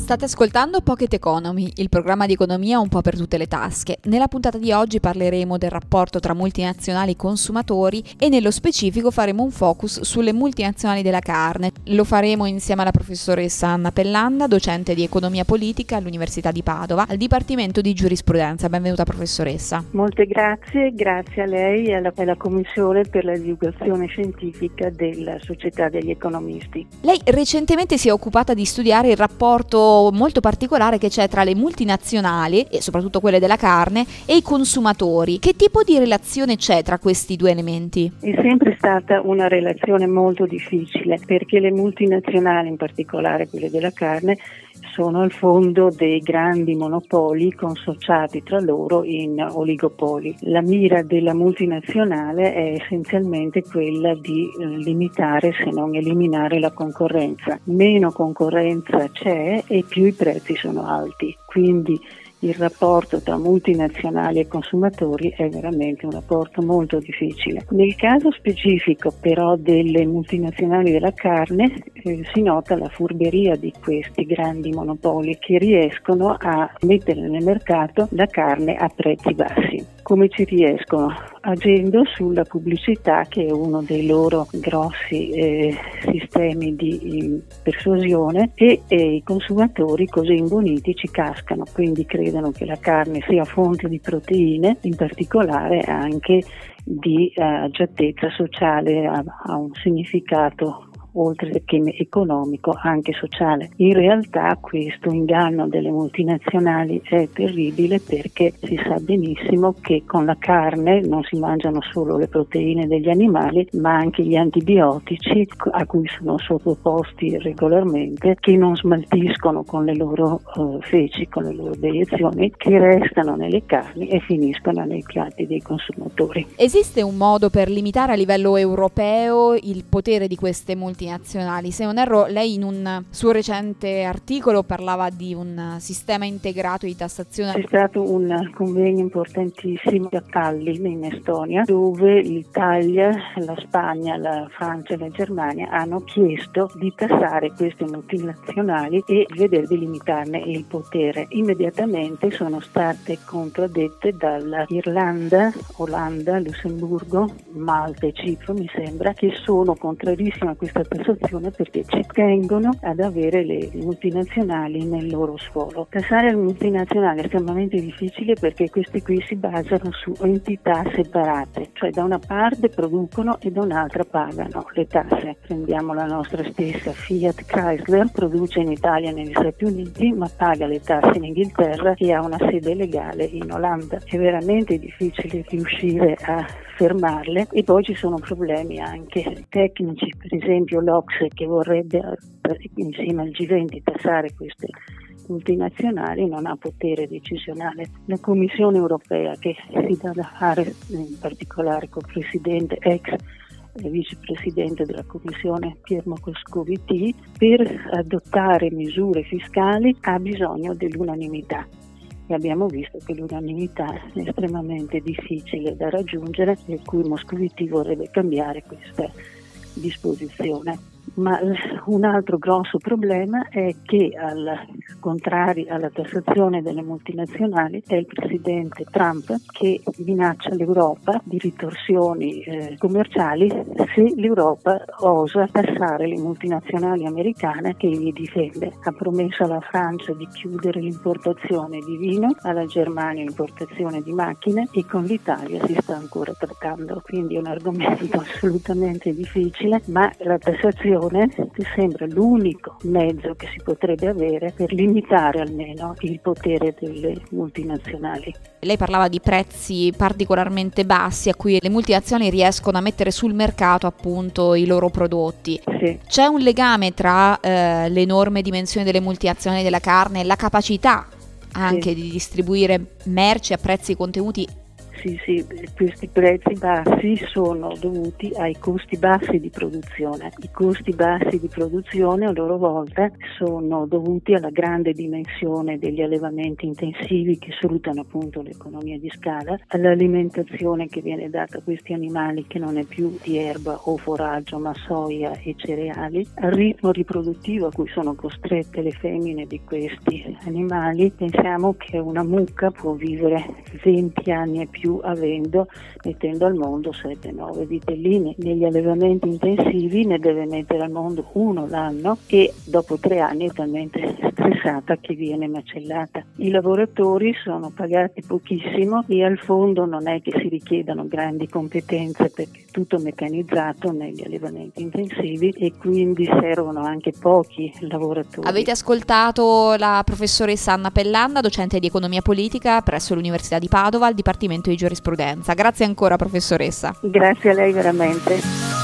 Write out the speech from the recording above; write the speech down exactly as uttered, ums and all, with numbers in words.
State ascoltando Pocket Economy, il programma di economia un po' per tutte le tasche. Nella puntata di oggi parleremo del rapporto tra multinazionali e consumatori e nello specifico faremo un focus sulle multinazionali della carne. Lo faremo insieme alla professoressa Anna Pellanda, docente di economia politica all'Università di Padova, al Dipartimento di Giurisprudenza. Benvenuta professoressa. Molte grazie, grazie a lei e alla, alla Commissione per la divulgazione scientifica della Società degli Economisti. Lei recentemente si è occupata di studiare il rapporto molto particolare che c'è tra le multinazionali e soprattutto quelle della carne e i consumatori. Che tipo di relazione c'è tra questi due elementi? È sempre stata una relazione molto difficile perché le multinazionali, in particolare quelle della carne, sono al fondo dei grandi monopoli consociati tra loro in oligopoli. La mira della multinazionale è essenzialmente quella di eh, limitare, se non eliminare, la concorrenza. Meno concorrenza c'è e più i prezzi sono alti. Quindi il rapporto tra multinazionali e consumatori è veramente un rapporto molto difficile. Nel caso specifico però delle multinazionali della carne eh, si nota la furberia di questi grandi monopoli che riescono a mettere nel mercato la carne a prezzi bassi. Come ci riescono? Agendo sulla pubblicità, che è uno dei loro grossi eh, sistemi di eh, persuasione, e, e i consumatori così imboniti ci cascano, quindi credono che la carne sia fonte di proteine, in particolare anche di eh, agiatezza sociale, ha, ha un significato oltre che economico anche sociale. In realtà questo inganno delle multinazionali è terribile perché si sa benissimo che con la carne non si mangiano solo le proteine degli animali ma anche gli antibiotici a cui sono sottoposti regolarmente, che non smaltiscono con le loro uh, feci, con le loro deiezioni, che restano nelle carni e finiscono nei piatti dei consumatori. Esiste un modo per limitare a livello europeo il potere di queste multinazionali? Nazionali. Se non erro, lei in un suo recente articolo parlava di un sistema integrato di tassazione. C'è stato un convegno importantissimo a Tallinn in Estonia, dove l'Italia, la Spagna, la Francia e la Germania hanno chiesto di tassare queste multinazionali e vedere di limitarne il potere. Immediatamente sono state contraddette dalla Irlanda, Olanda, Lussemburgo, Malta e Cipro, mi sembra, che sono contrarissime a questa tassazione perché ci tengono ad avere le multinazionali nel loro suolo. Tassare le multinazionali è estremamente difficile perché queste qui si basano su entità separate, cioè da una parte producono e da un'altra pagano le tasse. Prendiamo la nostra stessa Fiat Chrysler, produce in Italia e negli Stati Uniti ma paga le tasse in Inghilterra e ha una sede legale in Olanda. È veramente difficile riuscire a fermarle e poi ci sono problemi anche tecnici, per esempio l'O C S E che vorrebbe insieme al G venti tassare queste multinazionali non ha potere decisionale. La Commissione europea, che si dà da fare in particolare col presidente ex e vicepresidente della Commissione Pierre Moscovici, per adottare misure fiscali ha bisogno dell'unanimità. E abbiamo visto che l'unanimità è estremamente difficile da raggiungere, per cui Moscovici vorrebbe cambiare questa disposizione. Ma un altro grosso problema è che al contrario alla tassazione delle multinazionali è il presidente Trump che minaccia l'Europa di ritorsioni eh, commerciali se l'Europa osa tassare le multinazionali americane che gli difende. Ha promesso alla Francia di chiudere l'importazione di vino, alla Germania l'importazione di macchine e con l'Italia si sta ancora trattando, quindi è un argomento assolutamente difficile, ma la tassazione sembra l'unico mezzo che si potrebbe avere per limitare almeno il potere delle multinazionali. Lei parlava di prezzi particolarmente bassi a cui le multinazionali riescono a mettere sul mercato appunto i loro prodotti. Sì. C'è un legame tra eh, l'enorme dimensione delle multinazionali della carne e la capacità anche sì. di distribuire merci a prezzi contenuti Sì, sì, questi prezzi bassi sono dovuti ai costi bassi di produzione. I costi bassi di produzione a loro volta sono dovuti alla grande dimensione degli allevamenti intensivi che sfruttano appunto l'economia di scala, all'alimentazione che viene data a questi animali che non è più di erba o foraggio ma soia e cereali, al ritmo riproduttivo a cui sono costrette le femmine di questi animali. Pensiamo che una mucca può vivere venti anni e più avendo, mettendo al mondo sette nove vitellini. Negli allevamenti intensivi ne deve mettere al mondo uno l'anno e dopo tre anni è talmente stressata che viene macellata. I lavoratori sono pagati pochissimo e al fondo non è che si richiedano grandi competenze perché è tutto meccanizzato negli allevamenti intensivi e quindi servono anche pochi lavoratori. Avete ascoltato la professoressa Anna Pellanna, docente di economia politica presso l'Università di Padova al Dipartimento di Giurisprudenza. Grazie ancora, professoressa. Grazie a lei veramente.